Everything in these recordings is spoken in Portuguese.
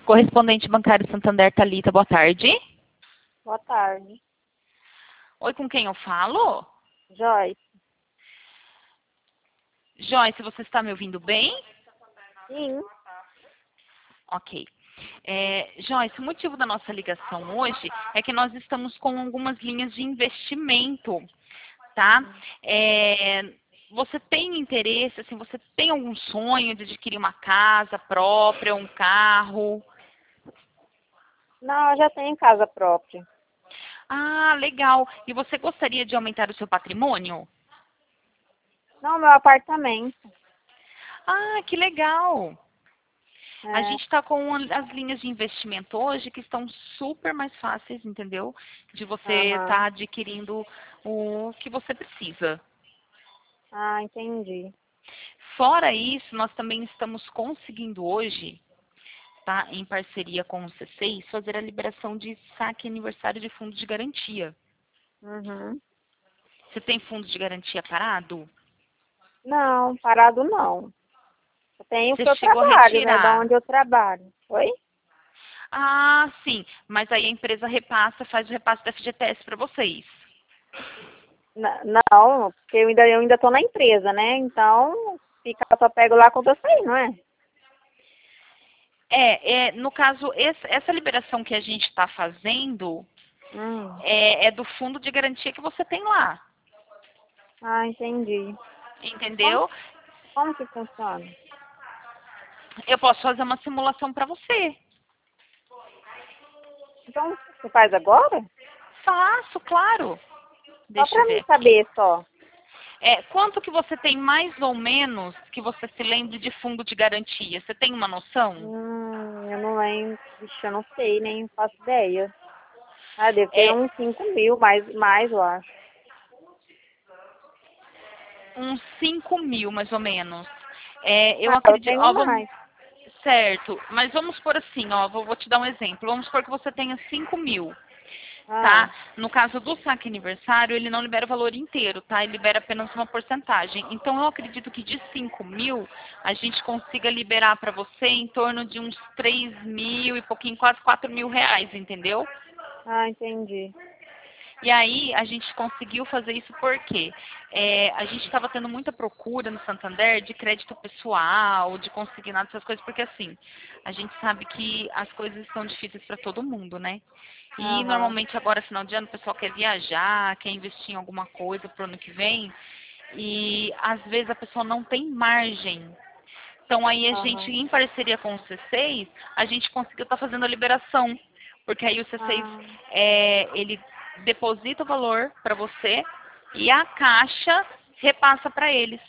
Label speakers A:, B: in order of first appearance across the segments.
A: Correspondente bancário Santander, Thalita, boa tarde.
B: Boa tarde.
A: Oi, com quem eu falo?
B: Joyce.
A: Joyce, você está me ouvindo bem?
B: Sim.
A: Ok. Joyce, o motivo da nossa ligação hoje é que nós estamos com algumas linhas de investimento, tá? Você tem interesse, assim, você tem algum sonho de adquirir uma casa própria, um carro?
B: Não, eu já tenho casa própria.
A: Ah, legal. E você gostaria de aumentar o seu patrimônio?
B: Não, meu apartamento.
A: Ah, que legal. A
B: É.
A: gente está com as linhas de investimento hoje que estão super mais fáceis, entendeu? De você estar
B: Aham.
A: adquirindo o que você precisa.
B: Ah, entendi.
A: Fora isso, nós também estamos conseguindo hoje, tá, em parceria com o C6, fazer a liberação de saque aniversário de fundo de garantia.
B: Uhum.
A: Você tem fundo de garantia parado?
B: Não, parado não. Eu tenho
A: Você
B: que eu
A: chegou a
B: trabalho, né? Da
A: retirar?
B: onde eu trabalho. Oi?
A: Ah, sim. Mas aí a empresa repassa, faz o repasse da FGTS para vocês.
B: Não, porque eu ainda tô na empresa, né? Então, eu só pego lá quando eu sair, não é?
A: No caso, essa liberação que a gente está fazendo
B: Hum.
A: é do fundo de garantia que você tem lá,
B: Ah, entendi. Como,
A: entendeu?
B: como que funciona?
A: Eu posso fazer uma simulação para você.
B: Então, você faz agora?
A: Faço, claro.
B: Só
A: Deixa eu
B: pra
A: ver
B: mim
A: aqui.
B: saber só.
A: Quanto que você tem mais ou menos que você se lembre de fundo de garantia? Você tem uma noção?
B: Eu não lembro. Vixe, eu não sei, nem faço ideia. Ah, deve ter
A: É
B: uns 5.000, mais, eu acho.
A: uns 5.000, mais ou menos. Eu
B: Ah, eu
A: acredito.
B: tenho
A: Ó, vamos,
B: mais.
A: certo, mas vamos por assim, ó, vou te dar um exemplo. Vamos supor que você tenha 5.000.
B: Ah,
A: Tá? No caso do saque aniversário, ele não libera o valor inteiro, tá? Ele libera apenas uma porcentagem. Então, eu acredito que de 5.000, a gente consiga liberar para você em torno de uns 3.000 e pouquinho, quase 4.000 reais, entendeu?
B: entendi.
A: E aí, a gente conseguiu fazer isso porque a gente estava tendo muita procura no Santander de crédito pessoal, de consignado, essas coisas, porque assim, a gente sabe que as coisas estão difíceis para todo mundo, né? E
B: Aham,
A: normalmente agora, final de ano, o pessoal quer viajar, quer investir em alguma coisa para o ano que vem, e às vezes a pessoa não tem margem. Então aí a gente,
B: aham.
A: em parceria com o C6, a gente conseguiu estar fazendo a liberação. Porque aí o C6,
B: Ah,
A: ele deposita o valor para você e a Caixa repassa para eles.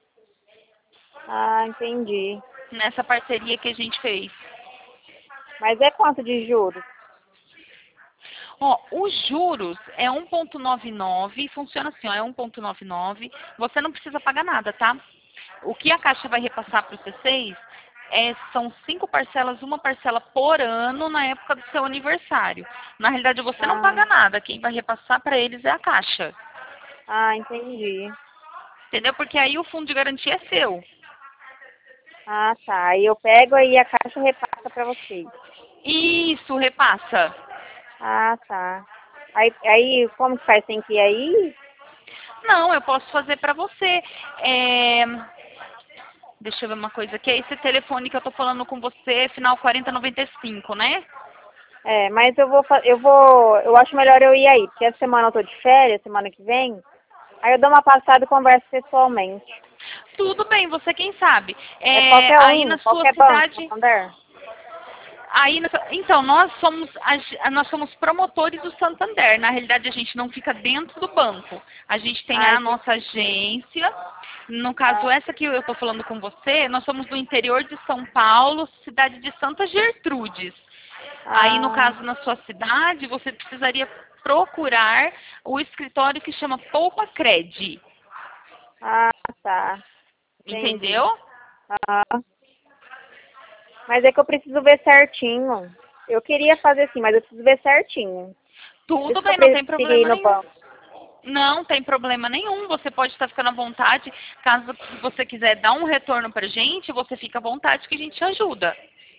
B: entendi.
A: Nessa parceria que a gente fez.
B: Mas é quanto de juros?
A: Ó, os juros é 1,99, funciona assim, ó, é 1,99. Você não precisa pagar nada, tá? O que a Caixa vai repassar para o C6 são 5 parcelas, uma parcela por ano na época do seu aniversário. Na realidade, você não
B: Ah,
A: paga nada. Quem vai repassar para eles é a Caixa.
B: entendi.
A: Entendeu? Porque aí o fundo de garantia é seu.
B: Ah, tá. Aí eu pego aí a caixa repassa pra vocês.
A: Isso, repassa.
B: Ah, tá. Aí como que faz? Tem que ir aí?
A: Não, eu posso fazer para você. É, Deixa eu ver uma coisa aqui. Esse telefone que eu tô falando com você, final 4095, né?
B: É, mas eu acho melhor eu ir aí, porque essa semana eu tô de férias, semana que vem. Aí eu dou uma passada e converso pessoalmente.
A: Tudo bem, você quem sabe.
B: É qualquer
A: Aí na
B: um,
A: sua
B: qualquer banco,
A: cidade.
B: Santander?
A: Então, nós somos promotores do Santander. Na realidade, a gente não fica dentro do banco. A gente tem
B: Ah,
A: a
B: entendi.
A: nossa agência. No caso,
B: Ah,
A: essa que eu estou falando com você, nós somos do interior de São Paulo, cidade de Santa Gertrudes. Aí, no
B: ah,
A: caso, na sua cidade, você precisaria procurar o escritório que chama Poupa Cred.
B: ah, tá. Entendi.
A: Entendeu?
B: Ah, mas é que eu preciso ver certinho. Eu queria fazer assim, mas eu preciso ver certinho. Por
A: Tudo
B: isso que eu
A: bem, não tem
B: preferi ir
A: problema
B: no
A: nenhum.
B: banco.
A: Não tem problema nenhum. Você pode estar ficando à vontade. Caso você quiser dar um retorno pra gente, você fica à vontade que a gente te ajuda.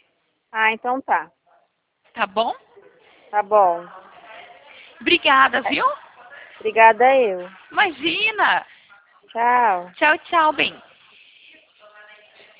B: Ah, então tá.
A: Tá bom?
B: Tá bom.
A: Obrigada, viu?
B: Obrigada eu.
A: Imagina!
B: Tchau.
A: Tchau, tchau, bem.